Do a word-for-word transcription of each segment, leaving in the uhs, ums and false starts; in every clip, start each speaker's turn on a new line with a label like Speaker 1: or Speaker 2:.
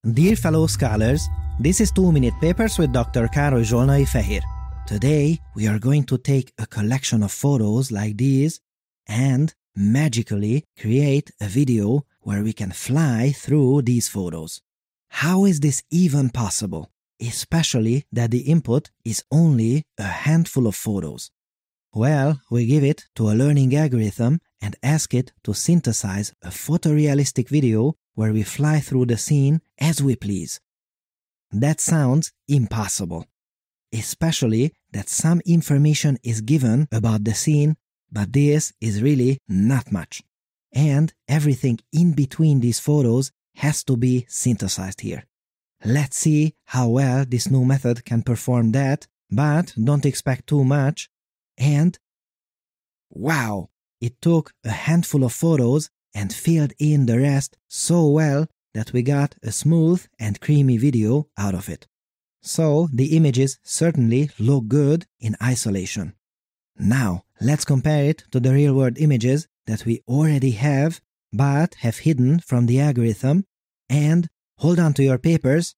Speaker 1: Dear fellow scholars, this is two minute Papers with Doctor Károly Zsolnai Fehér. Today, we are going to take a collection of photos like these and magically create a video where we can fly through these photos. How is this even possible? Especially that the input is only a handful of photos. Well, we give it to a learning algorithm and ask it to synthesize a photorealistic video where we fly through the scene as we please. That sounds impossible, especially that some information is given about the scene, but this is really not much. And everything in between these photos has to be synthesized here. Let's see how well this new method can perform that, but don't expect too much. And wow! It took a handful of photos and filled in the rest so well that we got a smooth and creamy video out of it. So the images certainly look good in isolation. Now let's compare it to the real-world images that we already have but have hidden from the algorithm, and hold on to your papers.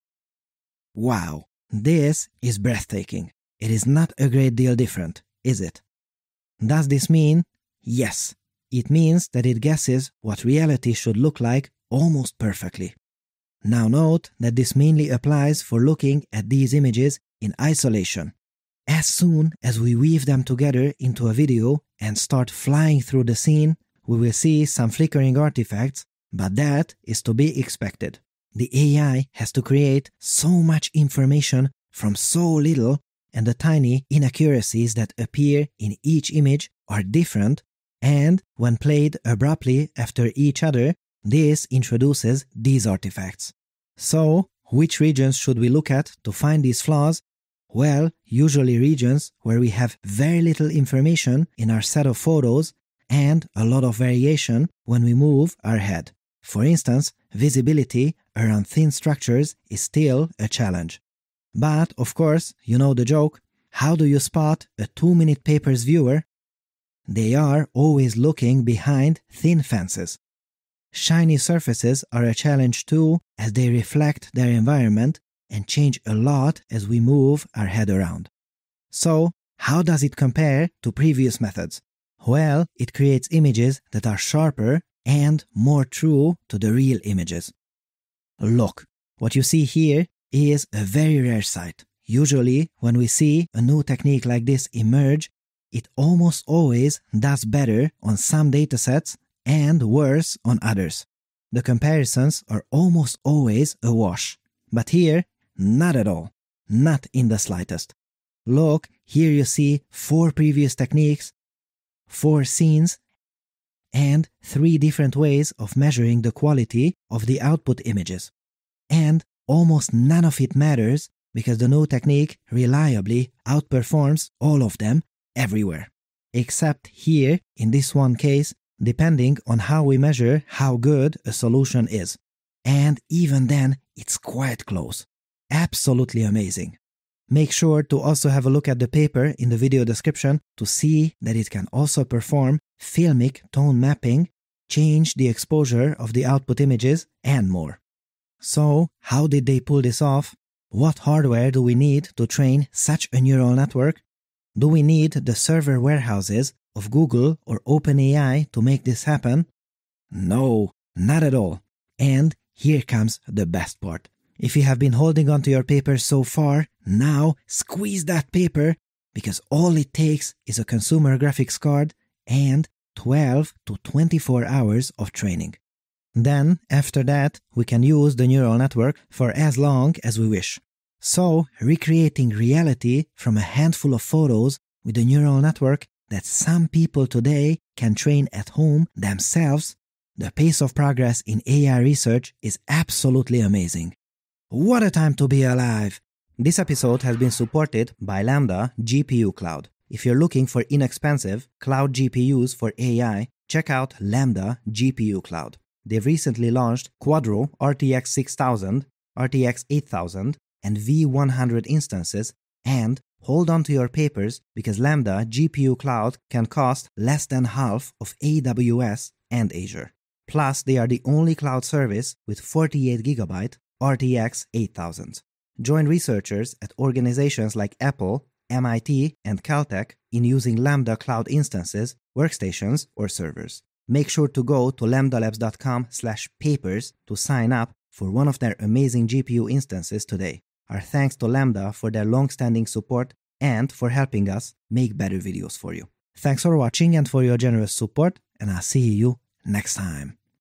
Speaker 1: Wow, this is breathtaking. It is not a great deal different, is it? Does this mean? Yes. It means that it guesses what reality should look like almost perfectly. Now note that this mainly applies for looking at these images in isolation. As soon as we weave them together into a video and start flying through the scene, we will see some flickering artifacts, but that is to be expected. The A I has to create so much information from so little, and the tiny inaccuracies that appear in each image are different, and when played abruptly after each other, this introduces these artifacts. So, which regions should we look at to find these flaws? Well, usually regions where we have very little information in our set of photos and a lot of variation when we move our head. For instance, visibility around thin structures is still a challenge. But, of course, you know the joke. How do you spot a two minute Papers viewer? They are always looking behind thin fences. Shiny surfaces are a challenge too, as they reflect their environment and change a lot as we move our head around. So, how does it compare to previous methods? Well, it creates images that are sharper and more true to the real images. Look, what you see here is a very rare sight. Usually, when we see a new technique like this emerge, it almost always does better on some datasets and worse on others. The comparisons are almost always a wash. But here, not at all. Not in the slightest. Look, here you see four previous techniques, four scenes, and three different ways of measuring the quality of the output images. And almost none of it matters because the new technique reliably outperforms all of them everywhere. Except here, in this one case, depending on how we measure how good a solution is. And even then, it's quite close. Absolutely amazing. Make sure to also have a look at the paper in the video description to see that it can also perform filmic tone mapping, change the exposure of the output images, and more. So, how did they pull this off? What hardware do we need to train such a neural network? Do we need the server warehouses of Google or OpenAI to make this happen? No, not at all. And here comes the best part. If you have been holding on to your paper so far, now squeeze that paper, because all it takes is a consumer graphics card and twelve to twenty-four hours of training. Then, after that, we can use the neural network for as long as we wish. So, recreating reality from a handful of photos with a neural network that some people today can train at home themselves, the pace of progress in A I research is absolutely amazing. What a time to be alive! This episode has been supported by Lambda G P U Cloud. If you're looking for inexpensive cloud G P Us for A I, check out Lambda G P U Cloud. They've recently launched Quadro R T X six thousand, R T X eight thousand, and V one hundred instances, and hold on to your papers because Lambda G P U Cloud can cost less than half of A W S and Azure. Plus, they are the only cloud service with forty-eight gigabyte R T X eight thousand. Join researchers at organizations like Apple, M I T, and Caltech in using Lambda cloud instances, workstations, or servers. Make sure to go to lambdalabs.com slash papers to sign up for one of their amazing G P U instances today. Our thanks to Lambda for their long-standing support and for helping us make better videos for you. Thanks for watching and for your generous support, and I'll see you next time.